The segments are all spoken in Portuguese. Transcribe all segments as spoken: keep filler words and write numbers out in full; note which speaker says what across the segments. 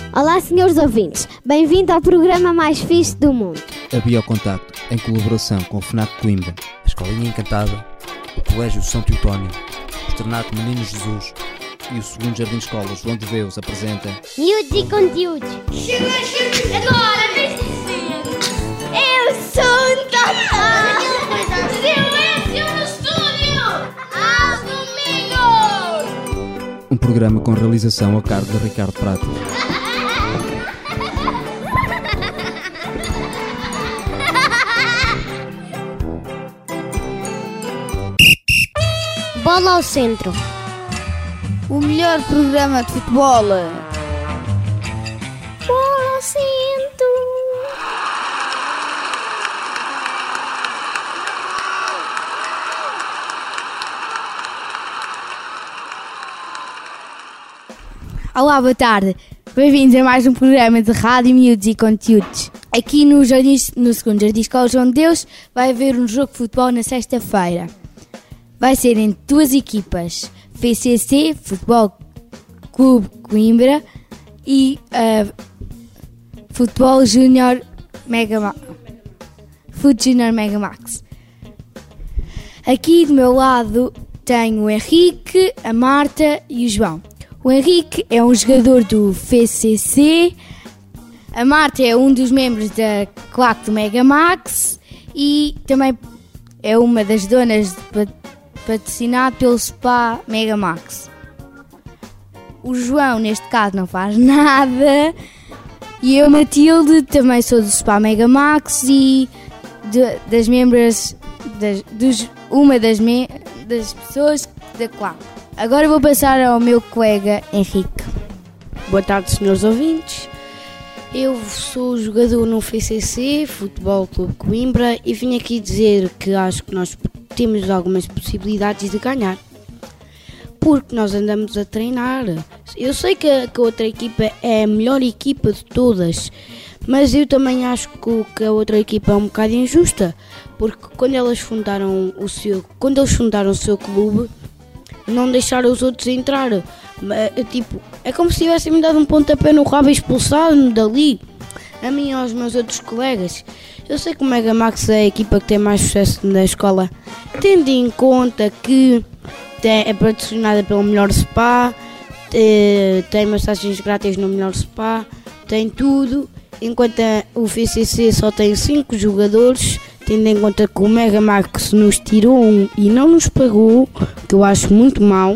Speaker 1: Olá, senhores ouvintes. Bem-vindo ao programa mais fixe do mundo.
Speaker 2: A Biocontacto, em colaboração com o FNAC Coimbra, a Escolinha Encantada, o Colégio São Teutónio, o Externato Menino Jesus e o segundo Jardim de Escola João de Deus apresentam
Speaker 1: Miúdos e conteúdos.
Speaker 3: Chega, chega, agora, desde cedo.
Speaker 1: Eu sou um tatá.
Speaker 3: Silêncio no estúdio. Aos domingos.
Speaker 2: um programa com realização a cargo de Ricardo Prata.
Speaker 1: Bola ao centro.
Speaker 4: O melhor programa de futebol.
Speaker 1: Bola ao centro.
Speaker 4: Olá, boa tarde. Bem-vindos a mais um programa de Rádio, Miúdos e Conteúdos. Aqui no, jardim, no segundo Jardim Escola João de Deus vai haver um jogo de futebol na sexta-feira. Vai ser entre duas equipas, F C C, Futebol Clube Coimbra e uh, Futebol Júnior Mega Ma- Fut Júnior Mega Max. Aqui do meu lado tenho o Henrique, a Marta e o João. O Henrique é um jogador do F C C, a Marta é um dos membros da claque do Mega Max e também é uma das donas de patrocinado pelo Spa Mega Max. O João, neste caso, não faz nada. E eu, Matilde, também sou do Spa Mega Max e de, das membros, das, dos, uma das, me, das pessoas da claque. Agora vou passar ao meu colega Henrique.
Speaker 5: Boa tarde, senhores ouvintes. Eu sou jogador no F C C, Futebol Clube Coimbra, e vim aqui dizer que acho que nós temos algumas possibilidades de ganhar, porque nós andamos a treinar. Eu sei que a, que a outra equipa é a melhor equipa de todas, mas eu também acho que, que a outra equipa é um bocado injusta, porque quando elas fundaram o seu, quando eles fundaram o seu clube, não deixaram os outros entrar. É, tipo, é como se tivessem-me dado um pontapé no rabo e expulsado-me dali, a mim e aos meus outros colegas. Eu sei que o Mega Max é a equipa que tem mais sucesso na escola, tendo em conta que é patrocinada pelo melhor spa, tem massagens grátis no melhor spa, tem tudo, enquanto o F C C só tem cinco jogadores, tendo em conta que o Mega Max nos tirou um e não nos pagou, que eu acho muito mau.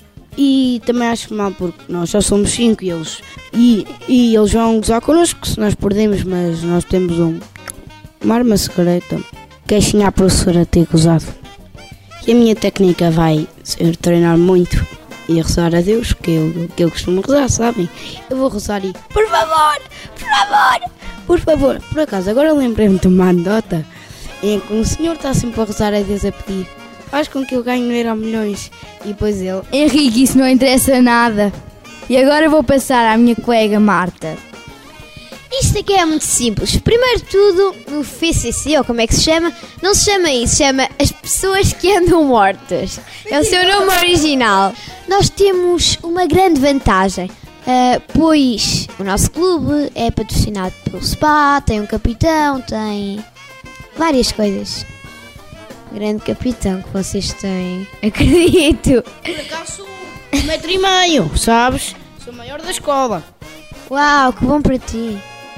Speaker 5: E também acho mal porque nós só somos cinco e eles, e, e eles vão gozar connosco se nós perdemos, mas nós temos um, uma arma secreta. Queixinha à professora ter gozado. E a minha técnica vai ser treinar muito e rezar a Deus, que eu, que eu costumo rezar, sabem? Eu vou rezar e, por favor, por favor, por favor. Por acaso, agora lembrei-me de uma anedota em que um senhor está sempre a rezar a Deus a pedir: faz com que eu ganhe euro milhões. E depois ele:
Speaker 4: Henrique, isso não interessa nada. E agora vou passar à minha colega Marta.
Speaker 1: Isto aqui é muito simples. Primeiro de tudo, o F C C, ou como é que se chama, não se chama isso, se chama As Pessoas que Andam Mortas. É o seu nome original. Nós temos uma grande vantagem, uh, pois o nosso clube é patrocinado pelo SPA, tem um capitão, tem várias coisas. Grande capitão que vocês têm, acredito.
Speaker 5: Por acaso sou um metro e meio, sabes? Sou o maior da escola.
Speaker 1: Uau, que bom para ti.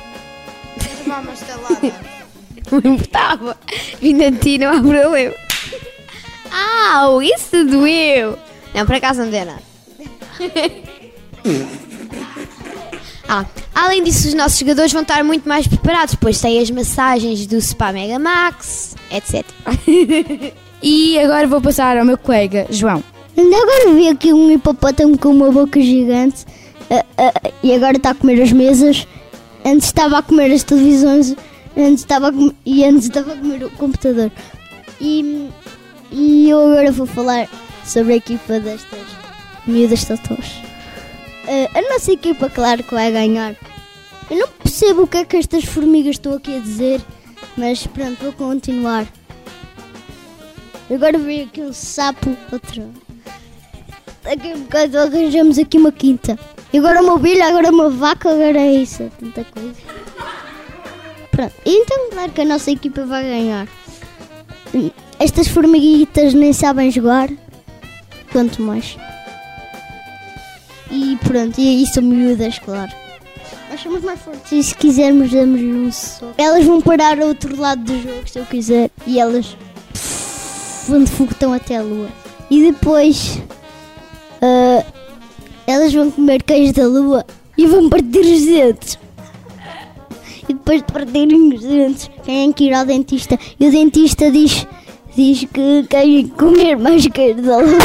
Speaker 5: Queres uma mastalada?
Speaker 1: Não me importava. Vindo de ti não há problema. Au, isso doeu. Não, por acaso não deu nada. Ah, além disso, os nossos jogadores vão estar muito mais preparados, pois têm as massagens do Spa Mega Max, etcétera.
Speaker 4: E agora vou passar ao meu colega João.
Speaker 6: Ainda agora vi aqui um hipopótamo com uma boca gigante uh, uh, e agora está a comer as mesas. Antes estava a comer as televisões, antes estava a com... e antes estava a comer o computador. E, e eu agora vou falar sobre a equipa destas miúdas totós. Uh, a nossa equipa, claro que vai ganhar. Eu não percebo o que é que estas formigas estão aqui a dizer, mas pronto, vou continuar. Agora veio aqui um sapo, outro. Daqui a um bocado arranjamos aqui uma quinta. E agora uma ovelha, agora uma vaca, agora é isso, é tanta coisa. Pronto, então claro que a nossa equipa vai ganhar. Estas formiguitas nem sabem jogar, quanto mais. E pronto, e isso são miúdas, claro. Nós somos mais fortes e se quisermos damos-lhe um soco. Elas vão parar ao outro lado do jogo se eu quiser. E elas pff, vão de foguetão até a lua. E depois uh, elas vão comer queijo da lua e vão partir os dentes. E depois de partirem os dentes, têm que ir ao dentista. E o dentista diz, diz que querem comer mais queijo da lua.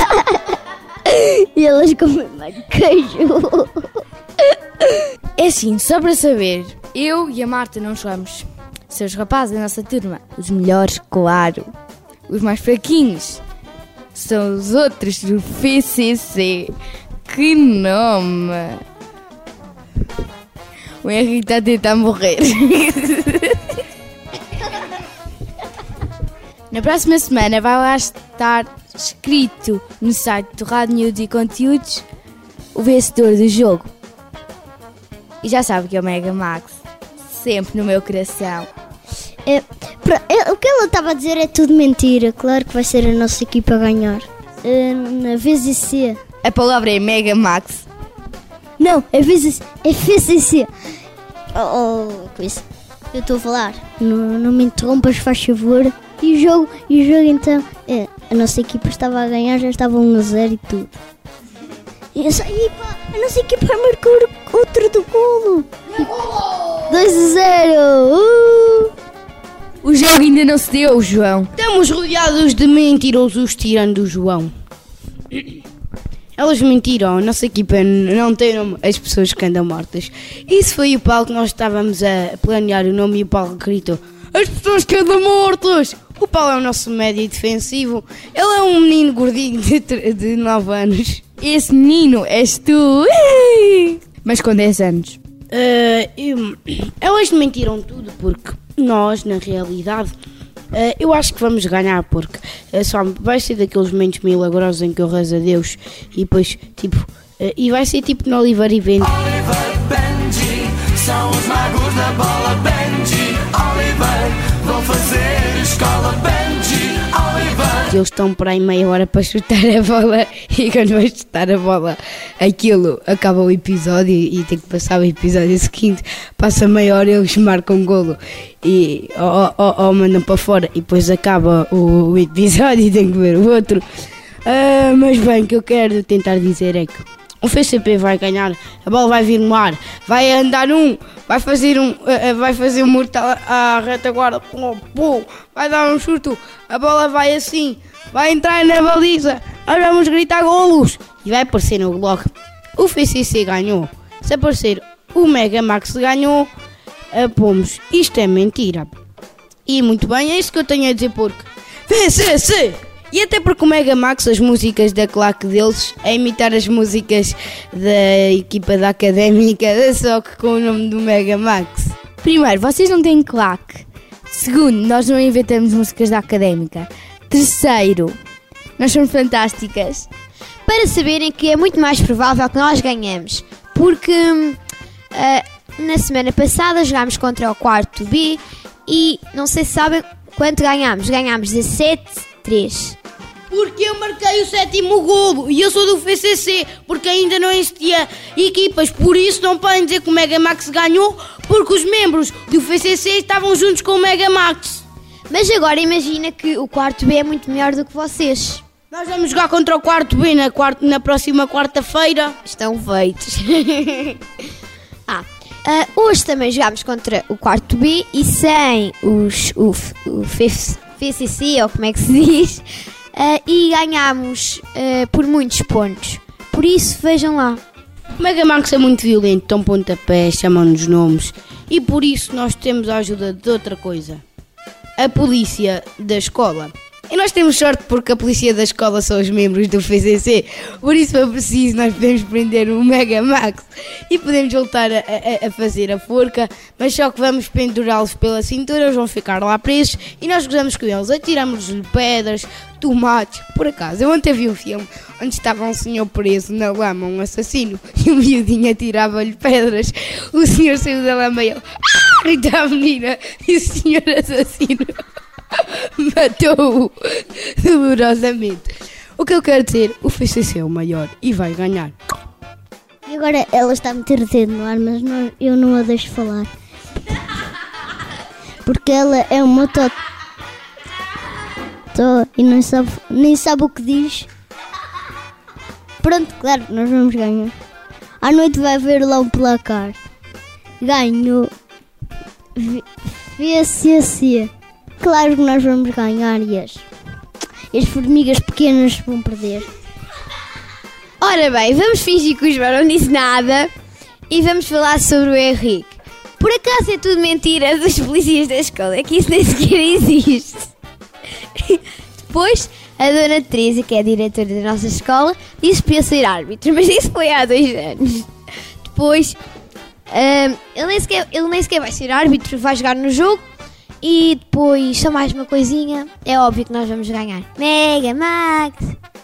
Speaker 6: E elas comem mais queijo.
Speaker 4: É assim, só para saber, eu e a Marta não somos seus rapazes da nossa turma. Os melhores, claro. Os mais fraquinhos são os outros do F C C. Que nome! O Henrique está a tentar morrer. Na próxima semana vai lá estar escrito no site do Rádio News e Conteúdos o vencedor do jogo. E já sabe que é o Mega Max, sempre no meu coração.
Speaker 6: É, pra, é, o que ela estava a dizer é tudo mentira. Claro que vai ser a nossa equipa a ganhar. É, na V C C.
Speaker 4: A palavra é Mega Max.
Speaker 6: Não, é V C C. É V C C. Oh, oh, coisa. Eu estou a falar. Não, não me interrompas, faz favor. E o jogo, e o jogo então. É, a nossa equipa estava a ganhar, já estava um a zero e tudo. E eu saí, pá, a nossa equipa marcou outro do golo. dois a zero. Uh.
Speaker 4: O jogo ainda não se deu, João.
Speaker 5: Estamos rodeados de mentirosos tirando o João. Elas mentiram, a nossa equipa não tem nome, as pessoas que andam mortas. Isso foi o Paulo que nós estávamos a planear o nome e o Paulo gritou: as pessoas que andam mortas! O Paulo é o nosso médio defensivo. Ele é um menino gordinho de nove anos.
Speaker 4: Esse menino és tu. Mas com dez anos.
Speaker 5: Uh, eu, elas mentiram tudo porque nós, na realidade, uh, eu acho que vamos ganhar porque uh, só vai ser daqueles momentos milagrosos em que eu rezo a Deus e depois, tipo, uh, e vai ser tipo no Oliver e Benji.
Speaker 7: Oliver, Benji, são os magos da bola. Benji, Oliver, vão fazer escola. Benji, Oliver.
Speaker 5: Eles estão por aí meia hora para chutar a bola e quando vai chutar a bola aquilo acaba o episódio e tem que passar o episódio seguinte, passa meia hora e eles marcam golo e ou, ou, ou mandam para fora e depois acaba o, o episódio e tem que ver o outro. Uh, mas bem, o que eu quero tentar dizer é que o F C P vai ganhar, a bola vai vir no ar, vai andar um, vai fazer um, uh, vai fazer um mortal à retaguarda, pum, pum, vai dar um chute, a bola vai assim, vai entrar na baliza, nós vamos gritar golos e vai aparecer no blog. O F C C ganhou, se aparecer o Mega Max ganhou, uh, pomos, isto é mentira. E muito bem, é isso que eu tenho a dizer porque F C C! E até porque o Mega Max, as músicas da claque deles, é imitar as músicas da equipa da Académica, só que com o nome do Mega Max.
Speaker 4: Primeiro, vocês não têm claque. Segundo, nós não inventamos músicas da Académica. Terceiro, nós somos fantásticas.
Speaker 1: Para saberem que é muito mais provável que nós ganhemos. Porque uh, na semana passada jogámos contra o quarto B e não sei se sabem quanto ganhámos. Ganhámos dezassete a três.
Speaker 5: Porque eu marquei o sétimo golo e eu sou do F C C, porque ainda não existia equipas, por isso não podem dizer que o Mega Max ganhou, porque os membros do F C C estavam juntos com o Mega Max.
Speaker 1: Mas agora imagina que o quarto B é muito melhor do que vocês.
Speaker 5: Nós vamos jogar contra o quarto B na, quarta, na próxima quarta-feira.
Speaker 1: Estão feitos. ah, uh, hoje também jogámos contra o quarto B e sem os, o, o F C C, ou como é que se diz... Uh, e ganhámos uh, por muitos pontos. Por isso, vejam lá.
Speaker 5: O Mega Max é muito violento, dão pontapés, chamam-nos nomes. E por isso nós temos a ajuda de outra coisa. A polícia da escola. E nós temos sorte porque a polícia da escola são os membros do F C C. Por isso, foi preciso, nós podemos prender o Mega Max e podemos voltar a, a, a fazer a forca, mas só que vamos pendurá-los pela cintura, eles vão ficar lá presos e nós gozamos com eles, atiramos-lhe pedras, tomates. Por acaso, eu ontem vi um filme onde estava um senhor preso na lama, um assassino, e o miudinho atirava-lhe pedras. O senhor saiu da lama e ele, ah! Gritou a menina, e o senhor assassino matou-o dolorosamente. O que eu quero dizer, o F C C é o maior e vai ganhar.
Speaker 6: E agora ela está a meter o dedo no ar, mas não, eu não a deixo falar. Porque ela é uma tó e não sabe, nem sabe o que diz. Pronto, claro, nós vamos ganhar. À noite vai haver lá um placar. Ganho V C C. Claro que nós vamos ganhar e as, as formigas pequenas vão perder.
Speaker 1: Ora bem, vamos fingir que o João não disse nada e vamos falar sobre o Henrique. Por acaso é tudo mentira dos polícias da escola, é que isso nem sequer existe. Depois, a dona Teresa, que é a diretora da nossa escola, disse para eu ser árbitro, mas isso foi há dois anos. Depois, um, ele, nem sequer, ele nem sequer vai ser árbitro, vai jogar no jogo. E depois, só mais uma coisinha, é óbvio que nós vamos ganhar. Mega Max!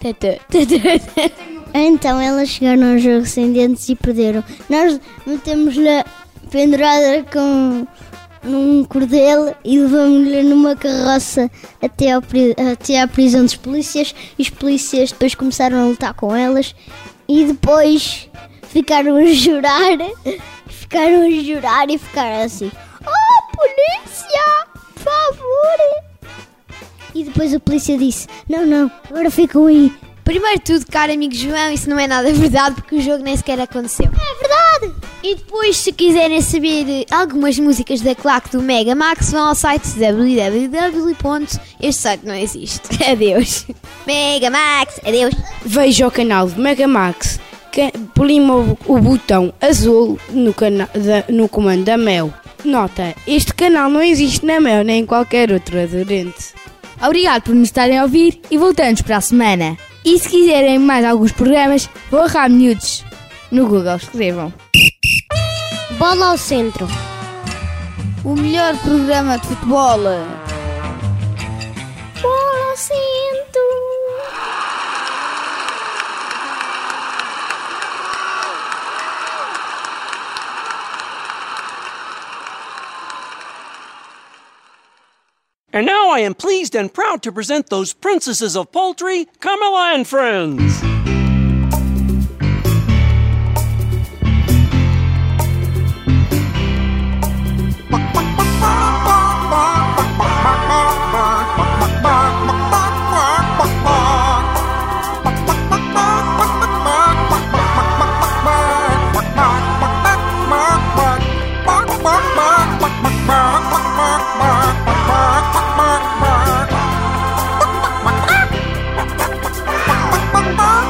Speaker 6: Então elas chegaram ao jogo sem dentes e perderam. Nós metemos-lhe pendurada com num cordel e levamos-lhe numa carroça até, ao, até à prisão dos polícias. E os polícias depois começaram a lutar com elas e depois ficaram a jurar, ficaram a jurar e ficaram assim: oh, polícia, por favor! E depois a polícia disse: não, não, agora ficam aí.
Speaker 1: Primeiro de tudo, caro amigo João, isso não é nada verdade porque o jogo nem sequer aconteceu.
Speaker 6: É verdade!
Speaker 1: E depois, se quiserem saber algumas músicas da claque do Mega Max, vão ao site w w w ponto este site não existe. Adeus. Mega Max, adeus.
Speaker 5: Veja o canal do Mega Max, prima o, o botão azul no, cana, da, no comando da Mel. Nota, este canal não existe na Mel nem em qualquer outro adorante.
Speaker 4: Obrigado por nos estarem a ouvir e voltamos para a semana. E se quiserem mais alguns programas, vão a Rádio Miúdos no Google, escrevam.
Speaker 6: Bola ao centro.
Speaker 4: O melhor programa de futebol.
Speaker 6: Bola ao centro.
Speaker 8: And now I am pleased and proud to present those princesses of poultry, Camilla and Friends.
Speaker 7: Bye.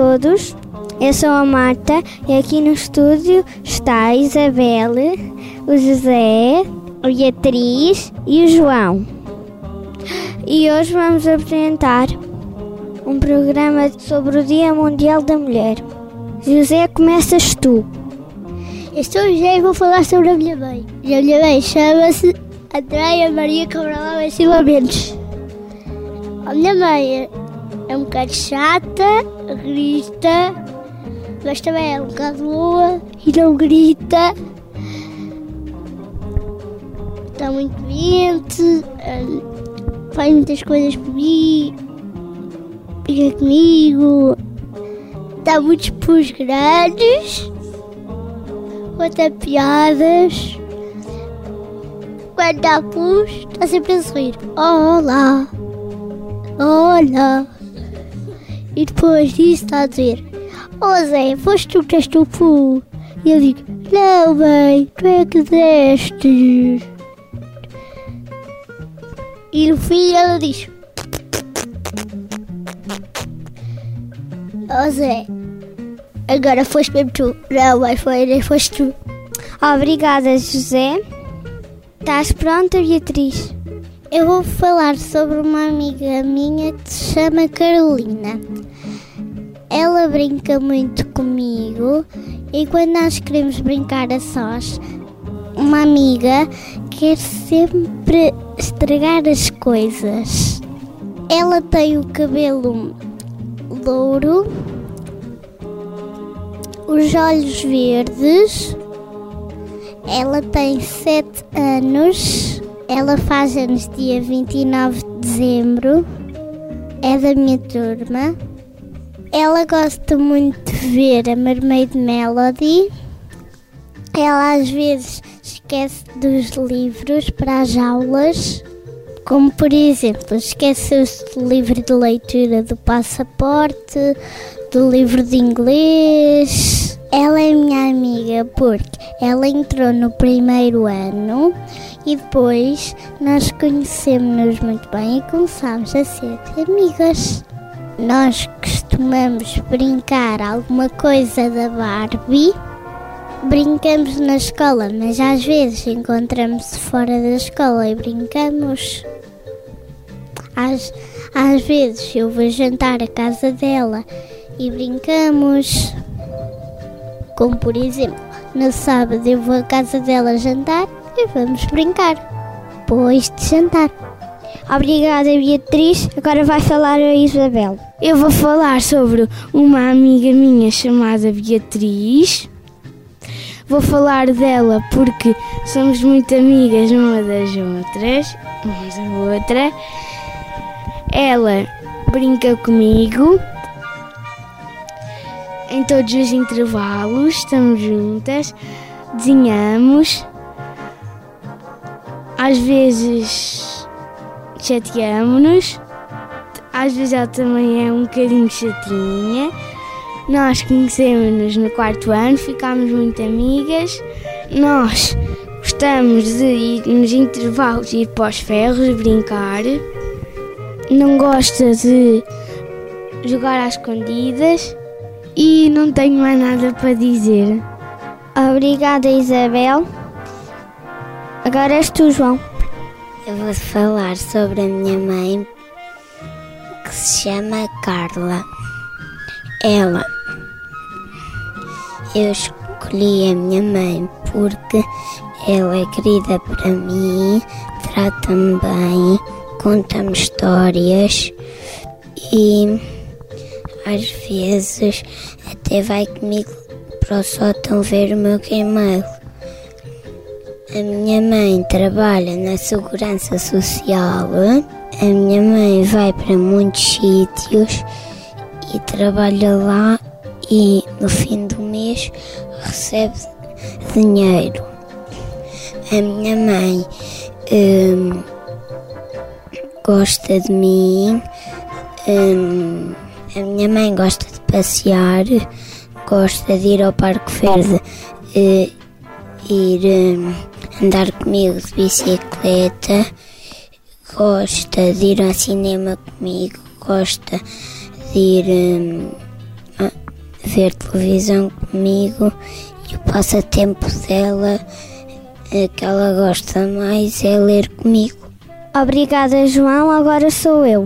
Speaker 9: todos, eu sou a Marta e aqui no estúdio está a Isabel, o José, a Beatriz e o João. E hoje vamos apresentar um programa sobre o Dia Mundial da Mulher. José, começas tu.
Speaker 6: Eu sou o José e vou falar sobre a minha mãe. E a minha mãe chama-se Andréia Maria Cabral e Silva Mendes. A minha mãe é um bocado chata, grita, mas também é um bocado boa e não grita. Está muito doente, faz muitas coisas por mim, fica comigo, dá muitos pus grandes, conta piadas. Quando dá pus, está sempre a sorrir. Olá, olá. E depois disso está a dizer: "Oh Zé, foste tu que deste o pu?" E eu digo: "Não, mãe, tu é que deste." E no fim ela diz: "Oh Zé, agora foste mesmo tu." "Não, mãe, foi, nem foste tu."
Speaker 9: Obrigada, José. Estás pronta, Beatriz?
Speaker 6: Eu vou falar sobre uma amiga minha que se chama Carolina. Ela brinca muito comigo e quando nós queremos brincar a sós, uma amiga quer sempre estragar as coisas. Ela tem o cabelo louro, os olhos verdes, ela tem sete anos, ela faz anos dia vinte e nove de dezembro, é da minha turma. Ela gosta muito de ver a Mermaid Melody. Ela às vezes esquece dos livros para as aulas, como por exemplo, esqueceu-se do livro de leitura do passaporte, do livro de inglês. Ela é minha amiga porque ela entrou no primeiro ano e depois nós conhecemos-nos muito bem e começámos a ser amigas. Nós costumamos brincar alguma coisa da Barbie. Brincamos na escola, mas às vezes encontramos-se fora da escola e brincamos. Às, às vezes eu vou jantar à casa dela e brincamos. Como por exemplo, no sábado eu vou à casa dela jantar e vamos brincar, depois de jantar.
Speaker 9: Obrigada, Beatriz. Agora vai falar a Isabel.
Speaker 4: Eu vou falar sobre uma amiga minha chamada Beatriz. Vou falar dela porque somos muito amigas uma das outras, uma da outra. Ela brinca comigo em todos os intervalos, estamos juntas, desenhamos, às vezes chateamos-nos, às vezes ela também é um bocadinho chatinha. Nós conhecemos-nos no quarto ano, ficámos muito amigas. Nós gostamos de ir nos intervalos, ir para os ferros, brincar. Não gosta de jogar às escondidas. E não tenho mais nada para dizer.
Speaker 9: Obrigada, Isabel. Agora és tu, João.
Speaker 10: Eu vou falar sobre a minha mãe, que se chama Carla. Ela, eu escolhi a minha mãe porque ela é querida para mim, trata-me bem, conta-me histórias e às vezes até vai comigo para o sótão ver o meu e-mail. A minha mãe trabalha na Segurança Social. A minha mãe vai para muitos sítios e trabalha lá e no fim do mês recebe dinheiro. A minha mãe hum, gosta de mim. Hum, a minha mãe gosta de passear, gosta de ir ao Parque Verde, uh, ir uh, andar comigo de bicicleta, gosta de ir ao cinema comigo, gosta de ir um, a ver televisão comigo e o passatempo dela, que ela gosta mais, é ler comigo.
Speaker 9: Obrigada, João. Agora sou eu.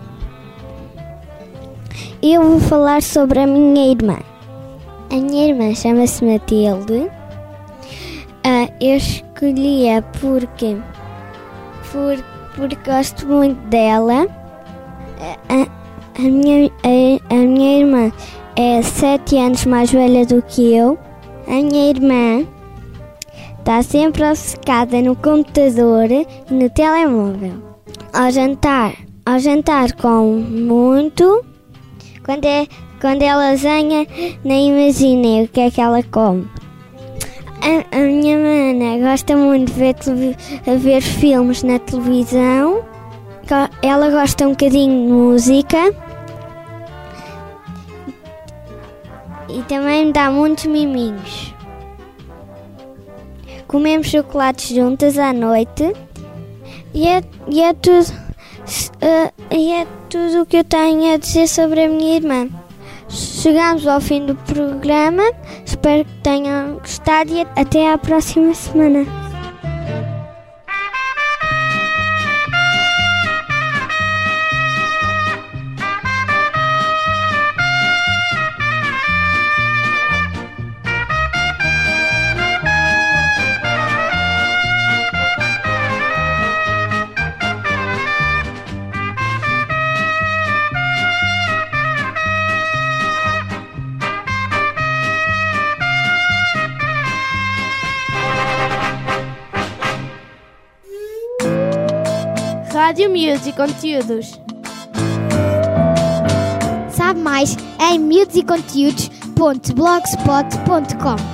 Speaker 9: Eu vou falar sobre a minha irmã. A minha irmã chama-se Matilde. Uh, eu escolhi-a porque, por, porque gosto muito dela. A, a, minha, a, a minha irmã é sete anos mais velha do que eu. A minha irmã está sempre obcecada no computador e no telemóvel. Ao jantar, ao jantar com muito. Quando é, quando é lasanha, nem imaginei o que é que ela come. A, a minha mana gosta muito de ver, televi- de ver filmes na televisão. Ela gosta um bocadinho de música. E também me dá muitos miminhos. Comemos chocolates juntas à noite. E é, e é tudo. Uh, e é tudo o que eu tenho a dizer sobre a minha irmã. Chegamos ao fim do programa. Espero que tenham gostado e até à próxima semana.
Speaker 4: Rádio Miúdos e Conteúdos.
Speaker 1: Sabe mais em miúdos e conteúdos ponto blogspot ponto com.